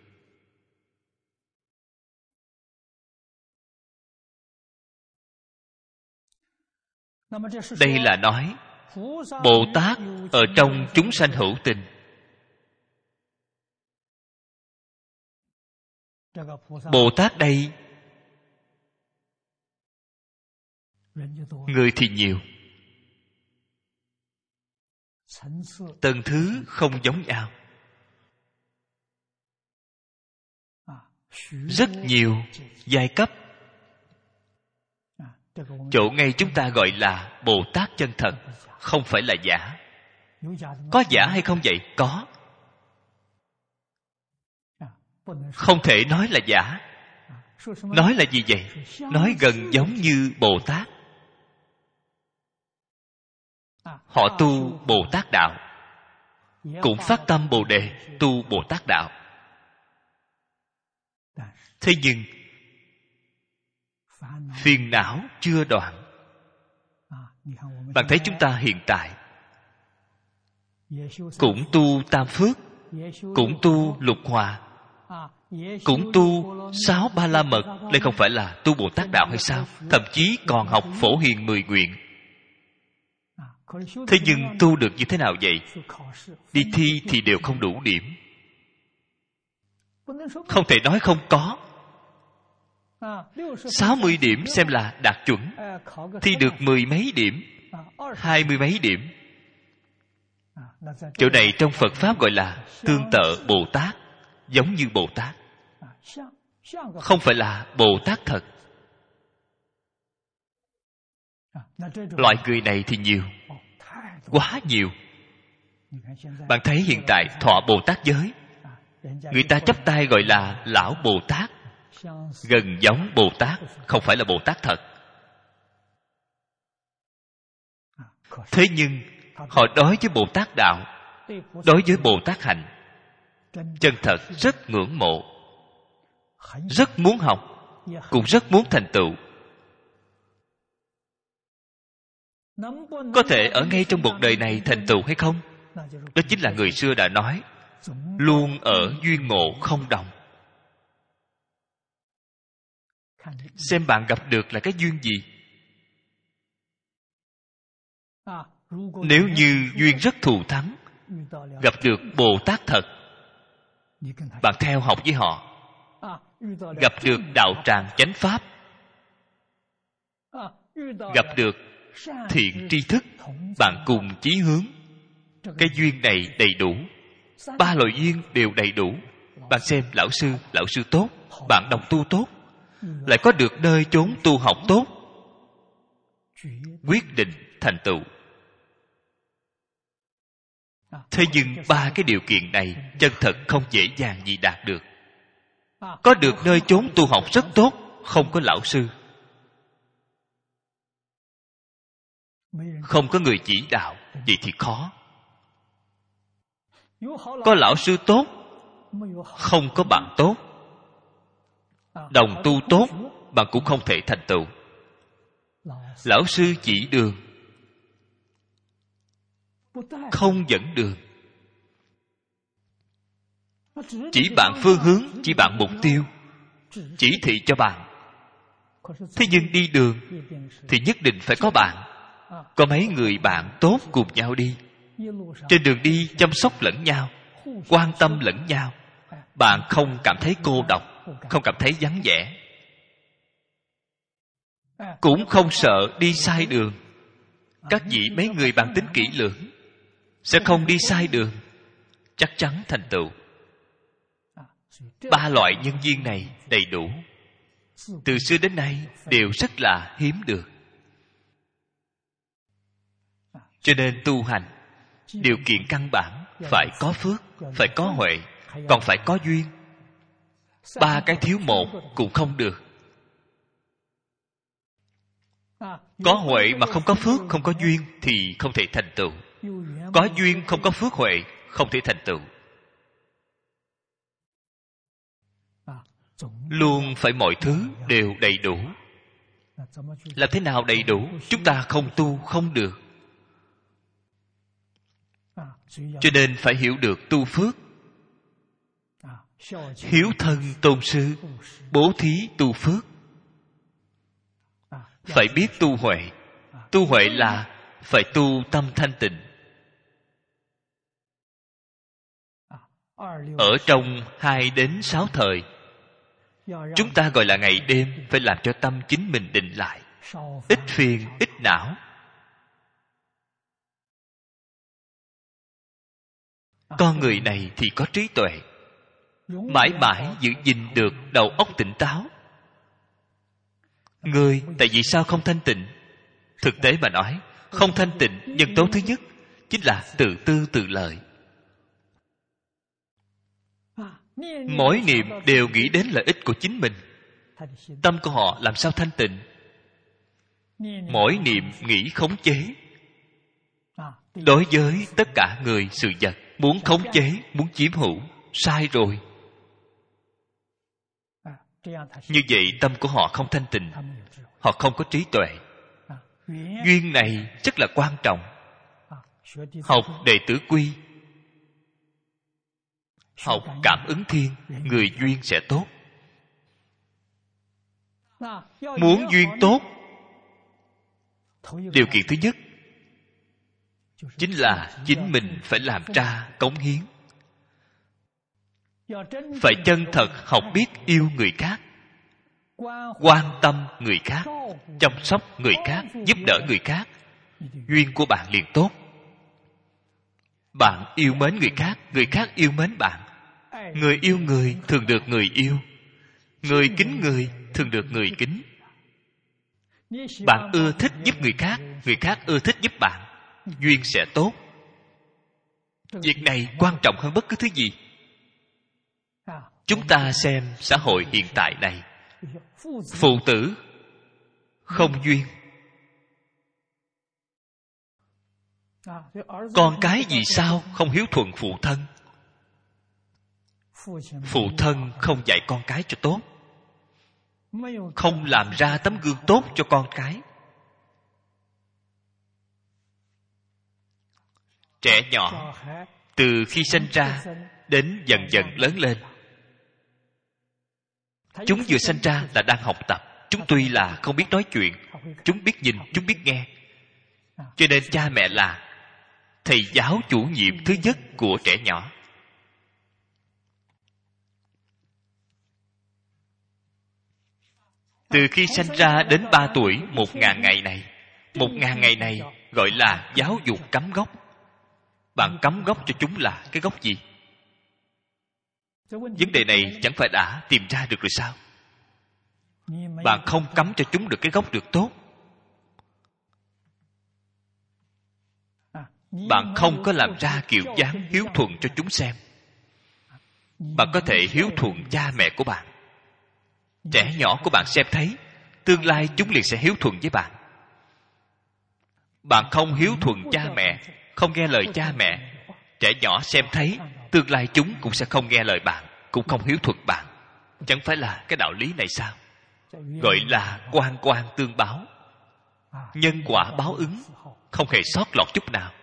Đây là nói Bồ Tát ở trong chúng sanh hữu tình. Bồ Tát đây người thì nhiều, tầng thứ không giống nhau, rất nhiều giai cấp. Chỗ ngay chúng ta gọi là Bồ Tát chân thật, không phải là giả. Có giả hay không vậy? Có. Không thể nói là giả. Nói là gì vậy? Nói gần giống như Bồ Tát. Họ tu Bồ Tát đạo, cũng phát tâm Bồ Đề tu Bồ Tát đạo. Thế nhưng phiền não chưa đoạn. Bạn thấy chúng ta hiện tại cũng tu tam phước, cũng tu lục hòa, cũng tu sáu ba la mật, đây không phải là tu Bồ Tát đạo hay sao? Thậm chí còn học Phổ Hiền mười nguyện. Thế nhưng tu được như thế nào vậy? Đi thi thì đều không đủ điểm. Không thể nói không có. Sáu mươi điểm xem là đạt chuẩn, thi được mười mấy điểm, hai mươi mấy điểm. Chỗ này trong Phật Pháp gọi là tương tự Bồ Tát, giống như Bồ Tát, không phải là Bồ Tát thật. Loại người này thì nhiều, quá nhiều. Bạn thấy hiện tại thọ Bồ Tát giới, người ta chắp tay gọi là Lão Bồ Tát, gần giống Bồ Tát, không phải là Bồ Tát thật. Thế nhưng họ đối với Bồ Tát đạo, đối với Bồ Tát hạnh chân thật rất ngưỡng mộ, rất muốn học, cũng rất muốn thành tựu. Có thể ở ngay trong một đời này thành tựu hay không? Đó chính là người xưa đã nói, luôn ở duyên ngộ không đồng. Xem bạn gặp được là cái duyên gì. Nếu như duyên rất thù thắng, gặp được Bồ Tát thật, bạn theo học với họ. Gặp được đạo tràng chánh pháp, gặp được thiện tri thức, bạn cùng chí hướng, cái duyên này đầy đủ. Ba loại duyên đều đầy đủ. Bạn xem lão sư, lão sư tốt, bạn đồng tu tốt, lại có được nơi chốn tu học tốt, quyết định thành tựu. Thế nhưng ba cái điều kiện này chân thật không dễ dàng gì đạt được. Có được nơi chốn tu học rất tốt, không có lão sư, không có người chỉ đạo, vậy thì khó. Có lão sư tốt, không có bạn tốt, đồng tu tốt, bạn cũng không thể thành tựu. Lão sư chỉ đường, không dẫn đường, chỉ bạn phương hướng, chỉ bạn mục tiêu, chỉ thị cho bạn. Thế nhưng đi đường thì nhất định phải có bạn, có mấy người bạn tốt cùng nhau đi. Trên đường đi chăm sóc lẫn nhau, quan tâm lẫn nhau, bạn không cảm thấy cô độc, không cảm thấy vắng vẻ, cũng không sợ đi sai đường. Các vị mấy người bạn tính kỹ lưỡng, sẽ không đi sai đường, chắc chắn thành tựu. Ba loại nhân duyên này đầy đủ, từ xưa đến nay đều rất là hiếm được. Cho nên tu hành, điều kiện căn bản phải có phước, phải có huệ, còn phải có duyên. Ba cái thiếu một cũng không được. Có huệ mà không có phước, không có duyên thì không thể thành tựu. Có duyên không có phước huệ, không thể thành tựu. Luôn phải mọi thứ đều đầy đủ. Làm thế nào đầy đủ? Chúng ta không tu không được. Cho nên phải hiểu được tu phước, hiếu thân tôn sư, bố thí tu phước. Phải biết tu huệ. Tu huệ là phải tu tâm thanh tịnh. Ở trong hai đến sáu thời, chúng ta gọi là ngày đêm, phải làm cho tâm chính mình định lại, ít phiền, ít não. Con người này thì có trí tuệ, mãi mãi giữ gìn được đầu óc tỉnh táo. Người tại vì sao không thanh tịnh? Thực tế mà nói, không thanh tịnh, nhân tố thứ nhất chính là tự tư tự lợi. Mỗi niệm đều nghĩ đến lợi ích của chính mình, tâm của họ làm sao thanh tịnh? Mỗi niệm nghĩ khống chế. Đối với tất cả người sự vật, muốn khống chế, muốn chiếm hữu, sai rồi. Như vậy tâm của họ không thanh tịnh, họ không có trí tuệ. Duyên này rất là quan trọng. Học đệ tử quy, học cảm ứng thiên, người duyên sẽ tốt. Muốn duyên tốt, điều kiện thứ nhất chính là chính mình phải làm ra cống hiến. Phải chân thật học biết yêu người khác, quan tâm người khác, chăm sóc người khác, giúp đỡ người khác. Duyên của bạn liền tốt. Bạn yêu mến người khác, người khác yêu mến bạn. Người yêu người thường được người yêu, người kính người thường được người kính. Bạn ưa thích giúp người khác, người khác ưa thích giúp bạn, duyên sẽ tốt. Việc này quan trọng hơn bất cứ thứ gì. Chúng ta xem xã hội hiện tại này, phụ tử không duyên, con cái vì sao không hiếu thuận phụ thân? phụ thân không dạy con cái cho tốt, không làm ra tấm gương tốt cho con cái. Trẻ nhỏ từ khi sinh ra đến dần dần lớn lên, chúng vừa sinh ra là đang học tập. Chúng tuy là không biết nói chuyện, chúng biết nhìn, chúng biết nghe. Cho nên cha mẹ là thầy giáo chủ nhiệm thứ nhất của trẻ nhỏ. Từ khi sinh ra đến ba tuổi, một ngàn ngày này, một ngàn ngày này gọi là giáo dục cắm gốc. Bạn cắm gốc cho chúng là cái gốc gì? Vấn đề này chẳng phải đã tìm ra được rồi sao? Bạn không cắm cho chúng được cái gốc được tốt, bạn không có làm ra kiểu dáng hiếu thuận cho chúng xem. Bạn có thể hiếu thuận cha mẹ của bạn. Trẻ nhỏ của bạn xem thấy, tương lai chúng liền sẽ hiếu thuận với bạn. Bạn không hiếu thuận cha mẹ, không nghe lời cha mẹ, trẻ nhỏ xem thấy, tương lai chúng cũng sẽ không nghe lời bạn, cũng không hiếu thuận bạn. Chẳng phải là cái đạo lý này sao? Gọi là quan quan tương báo, nhân quả báo ứng, không hề sót lọt chút nào.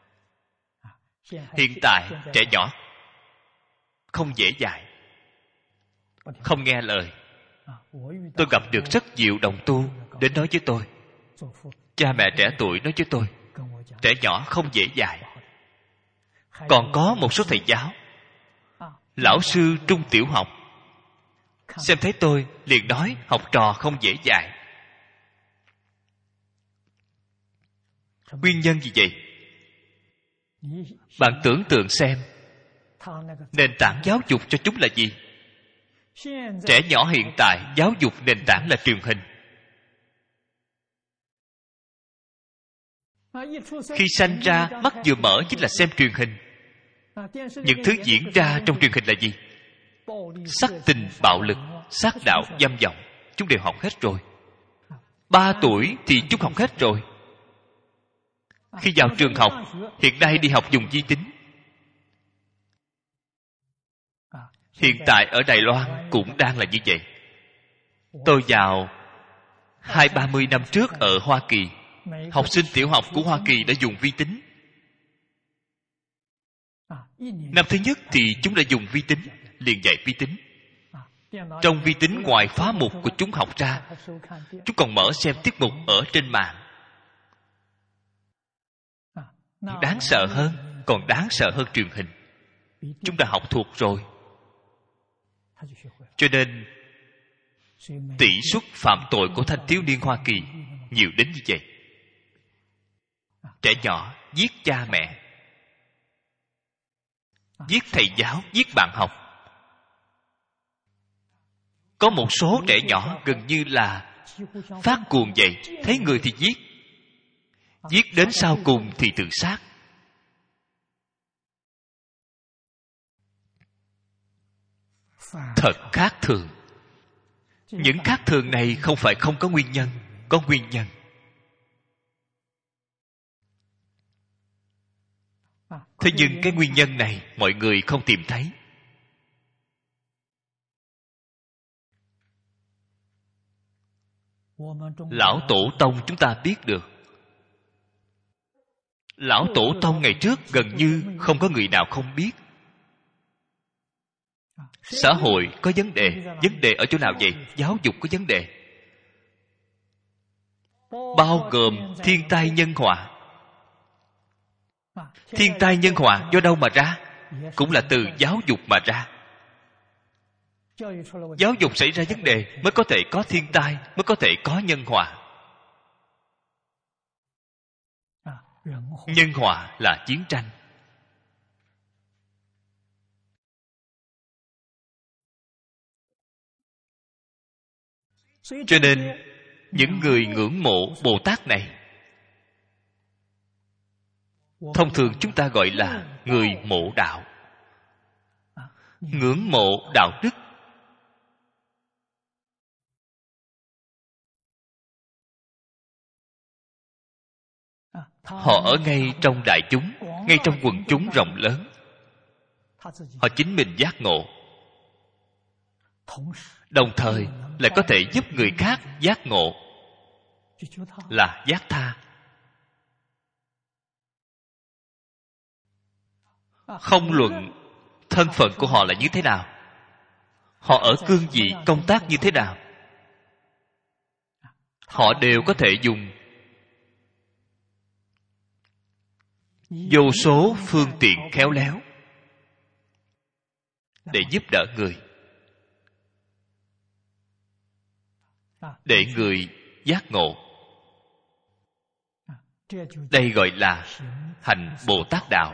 Hiện tại trẻ nhỏ không dễ dạy, không nghe lời. Tôi gặp được rất nhiều đồng tu đến nói với tôi, cha mẹ trẻ tuổi nói với tôi, trẻ nhỏ không dễ dạy. Còn có một số thầy giáo, lão sư trung tiểu học, xem thấy tôi liền nói học trò không dễ dạy. Nguyên nhân gì vậy? Bạn tưởng tượng xem, nền tảng giáo dục cho chúng là gì? Trẻ nhỏ hiện tại giáo dục nền tảng là truyền hình. Khi sanh ra, mắt vừa mở chính là xem truyền hình. Những thứ diễn ra trong truyền hình là gì? Sắc tình, bạo lực, sát đạo, dâm vọng, chúng đều học hết rồi. Ba tuổi thì chúng học hết rồi. Khi vào trường học, hiện nay đi học dùng vi tính. Hiện tại ở Đài Loan cũng đang là như vậy. Tôi vào hai ba mươi năm trước ở Hoa Kỳ, học sinh tiểu học của Hoa Kỳ đã dùng vi tính. Năm thứ nhất thì chúng đã dùng vi tính, liền dạy vi tính. Trong vi tính, ngoài khóa mục của chúng học ra, chúng còn mở xem tiết mục ở trên mạng. Đáng sợ hơn, còn đáng sợ hơn truyền hình. Chúng đã học thuộc rồi. Cho nên tỷ suất phạm tội của thanh thiếu niên Hoa Kỳ nhiều đến như vậy. Trẻ nhỏ giết cha mẹ, giết thầy giáo, giết bạn học. Có một số trẻ nhỏ gần như là phát cuồng vậy, thấy người thì giết, giết đến sau cùng thì tự sát. Thật khác thường. Những khác thường này không phải không có nguyên nhân, có nguyên nhân. Thế nhưng cái nguyên nhân này mọi người không tìm thấy. Lão Tổ Tông chúng ta biết được. Lão Tổ Tông ngày trước gần như không có người nào không biết. Xã hội có vấn đề. Vấn đề ở chỗ nào vậy? Giáo dục có vấn đề. Bao gồm thiên tai nhân họa. Thiên tai nhân họa do đâu mà ra? Cũng là từ giáo dục mà ra. Giáo dục xảy ra vấn đề mới có thể có thiên tai, mới có thể có nhân họa. Nhân họa là chiến tranh. Cho nên những người ngưỡng mộ Bồ Tát này, thông thường chúng ta gọi là người mộ đạo. Ngưỡng mộ đạo đức. Họ ở ngay trong đại chúng, ngay trong quần chúng rộng lớn. Họ chính mình giác ngộ, đồng thời lại có thể giúp người khác giác ngộ, là giác tha. Không luận thân phận của họ là như thế nào, họ ở cương vị công tác như thế nào, họ đều có thể dùng vô số phương tiện khéo léo để giúp đỡ người, để người giác ngộ. Đây gọi là hành Bồ Tát đạo.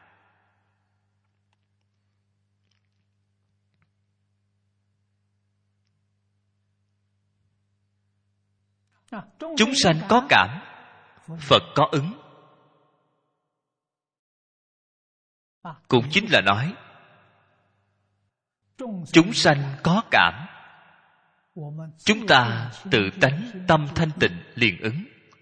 Chúng sanh có cảm, Phật có ứng. Cũng chính là nói chúng sanh có cảm, chúng ta tự tánh tâm thanh tịnh liền ứng.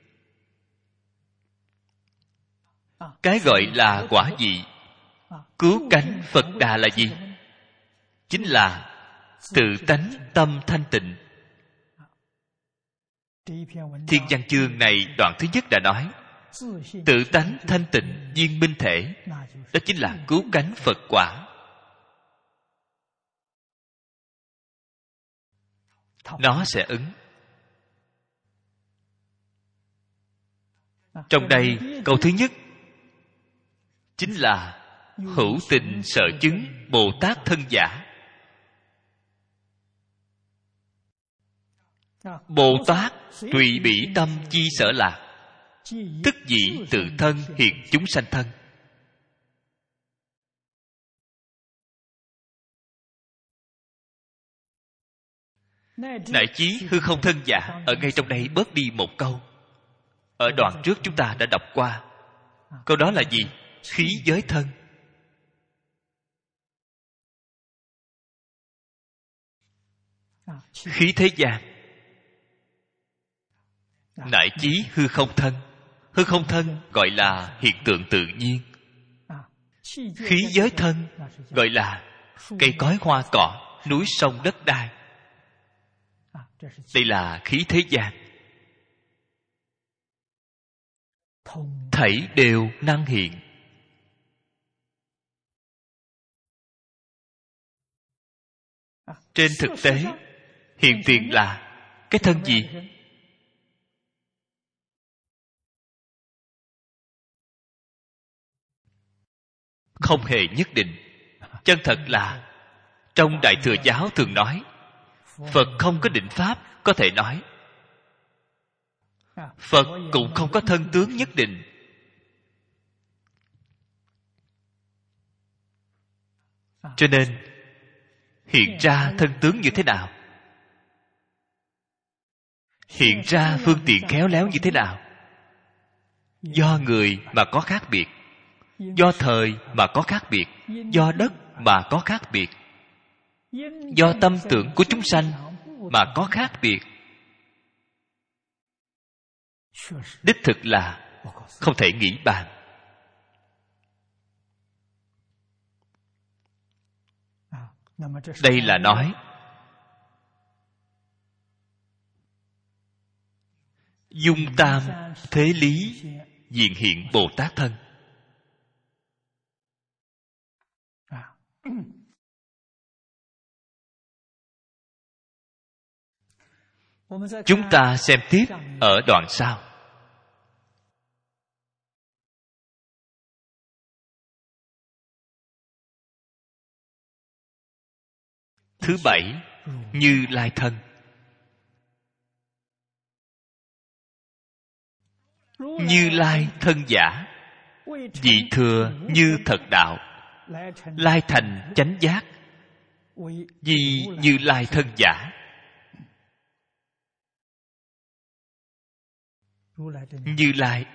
Cái gọi là quả vị cứu cánh Phật Đà là gì? Chính là tự tánh tâm thanh tịnh. Thiên Văn chương này đoạn thứ nhất đã nói tự tánh thanh tịnh viên minh thể, đó chính là cứu cánh Phật quả. Nó sẽ ứng. Trong đây câu thứ nhất chính là hữu tình sở chứng Bồ Tát thân giả. Bồ Tát tùy bỉ tâm chi sở lạc, tức dĩ tự thân hiện chúng sanh thân. Nại chí hư không thân giả, ở ngay trong đây bớt đi một câu. Ở đoạn trước chúng ta đã đọc qua. Câu đó là gì? Khí giới thân. Khí thế gian, nại chí hư không thân. Hư không thân gọi là hiện tượng tự nhiên. Khí giới thân gọi là cây cối hoa cỏ, núi sông đất đai. Đây là khí thế gian. Thảy đều năng hiện. Trên thực tế, hiện tiền là cái thân gì? Không hề nhất định. Chân thật là trong Đại Thừa giáo thường nói Phật không có định pháp có thể nói. Phật cũng không có thân tướng nhất định. Cho nên hiện ra thân tướng như thế nào, hiện ra phương tiện khéo léo như thế nào, do người mà có khác biệt, do thời mà có khác biệt, do đất mà có khác biệt, do tâm tưởng của chúng sanh mà có khác biệt. Đích thực là không thể nghĩ bàn. Đây là nói dung tam thế lý diện hiện Bồ Tát thân. Chúng ta xem tiếp ở đoạn sau. Thứ bảy, Như Lai thân. Như Lai thân giả, vị thừa như thật đạo, lai thành chánh giác, vì Như Lai thân giả. Như Lai,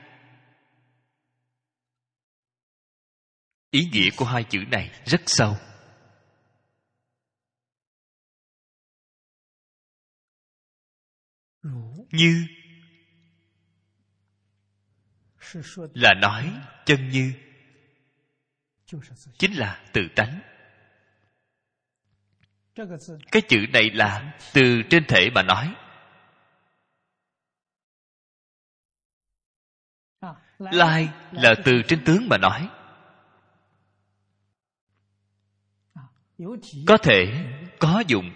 ý nghĩa của hai chữ này rất sâu. Như là nói chân như, chính là tự tánh. Cái chữ này là từ trên thể mà nói. Lai là từ trên tướng mà nói. Có thể, có dụng.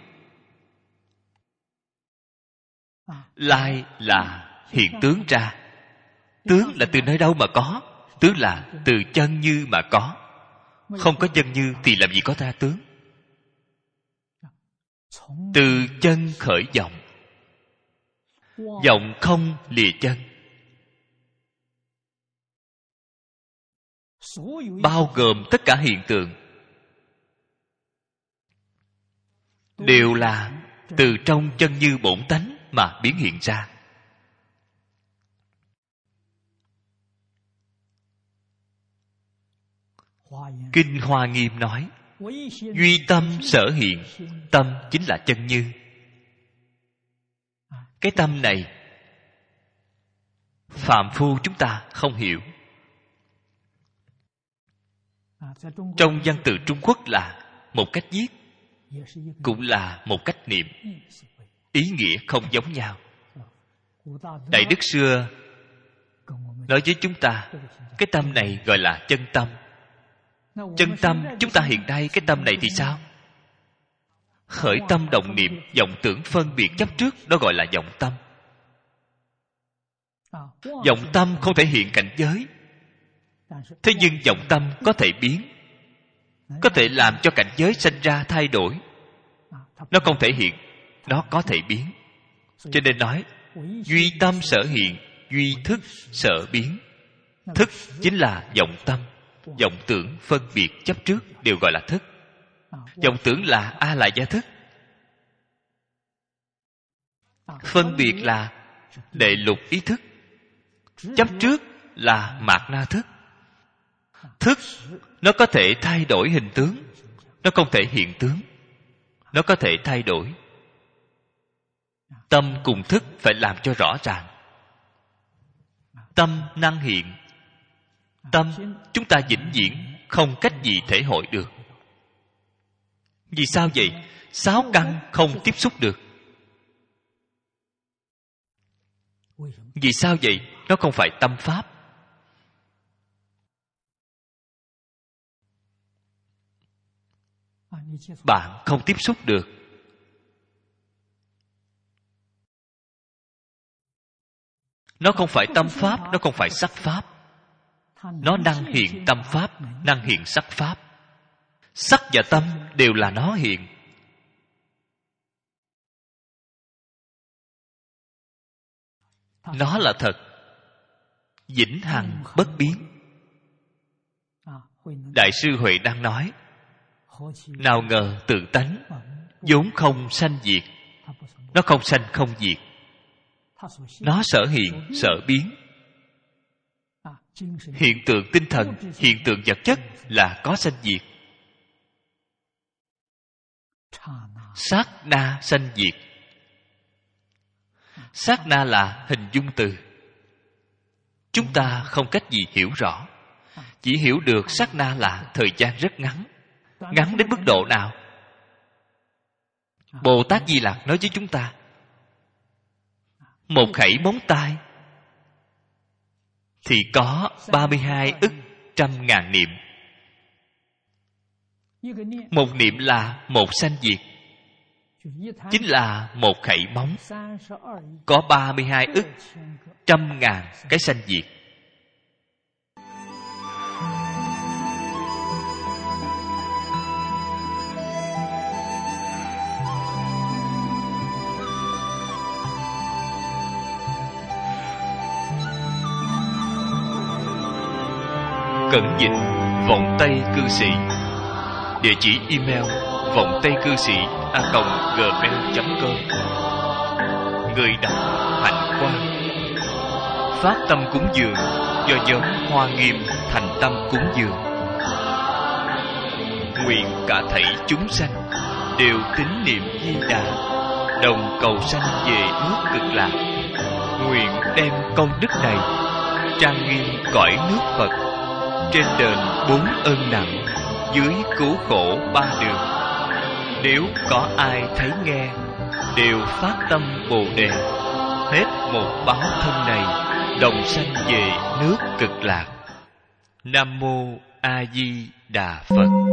Lai là hiện tướng ra. Tướng là từ nơi đâu mà có? Tướng là từ chân như mà có. Không có chân như thì làm gì có ra tướng? Từ chân khởi vọng. Vọng không lìa chân. Bao gồm tất cả hiện tượng đều là từ trong chân như bổn tánh mà biến hiện ra. Kinh Hoa Nghiêm nói, duy tâm sở hiện. Tâm chính là chân như. Cái tâm này phàm phu chúng ta không hiểu. Trong văn tự Trung Quốc là một cách viết, cũng là một cách niệm, ý nghĩa không giống nhau. Đại Đức xưa nói với chúng ta, cái tâm này gọi là chân tâm. Chân tâm, chúng ta hiện nay cái tâm này thì sao? Khởi tâm động niệm, vọng tưởng phân biệt chấp trước, đó gọi là vọng tâm. Vọng tâm không thể hiện cảnh giới. Thế nhưng vọng tâm có thể biến, có thể làm cho cảnh giới sinh ra thay đổi. Nó không thể hiện, nó có thể biến. Cho nên nói, duy tâm sở hiện, duy thức sở biến. Thức chính là vọng tâm. Vọng tưởng phân biệt chấp trước đều gọi là thức. Vọng tưởng là a la gia thức. Phân biệt là đệ lục ý thức. Chấp trước là mạt na thức. Thức nó có thể thay đổi hình tướng, nó không thể hiện tướng. Nó có thể thay đổi. Tâm cùng thức phải làm cho rõ ràng. Tâm năng hiện. Tâm chúng ta vĩnh viễn không cách gì thể hội được. Vì sao vậy? Sáu căn không tiếp xúc được. Vì sao vậy? Nó không phải tâm pháp. Bạn không tiếp xúc được. Nó không phải tâm pháp, nó không phải sắc pháp. Nó năng hiện tâm pháp, năng hiện sắc pháp. Sắc và tâm đều là nó hiện. Nó là thật, vĩnh hằng bất biến. Đại sư Huệ đang nói, nào ngờ tự tánh vốn không sanh diệt. Nó không sanh không diệt. Nó sở hiện sở biến. Hiện tượng tinh thần, hiện tượng vật chất là có sanh diệt. Sát na sanh diệt. Sát na là hình dung từ. Chúng ta không cách gì hiểu rõ. Chỉ hiểu được sát na là thời gian rất ngắn. Ngắn đến mức độ nào? Bồ Tát Di Lặc nói với chúng ta, một khẩy móng tay thì có ba mươi hai ức trăm ngàn niệm. Một niệm là một sanh diệt, chính là một khẩy móng có ba mươi hai ức trăm ngàn cái sanh diệt. Cẩn dịch Vọng Tây Cư Sĩ. Địa chỉ email vọng tây cư sĩ a còng gmail chấm com. Người đọc Hạnh Quang. Phát tâm cúng dường do nhóm Hoa Nghiêm thành tâm cúng dường. Nguyện cả thảy chúng sanh đều tín niệm Di Đà, đồng cầu sanh về nước Cực Lạc. Nguyện đem công đức này trang nghiêm cõi nước Phật, trên đền bốn ơn nặng, dưới cứu khổ ba đường, Nếu có ai thấy nghe, đều phát tâm Bồ Đề, hết một báo thân này, đồng sanh về nước Cực Lạc. Nam mô A Di Đà Phật.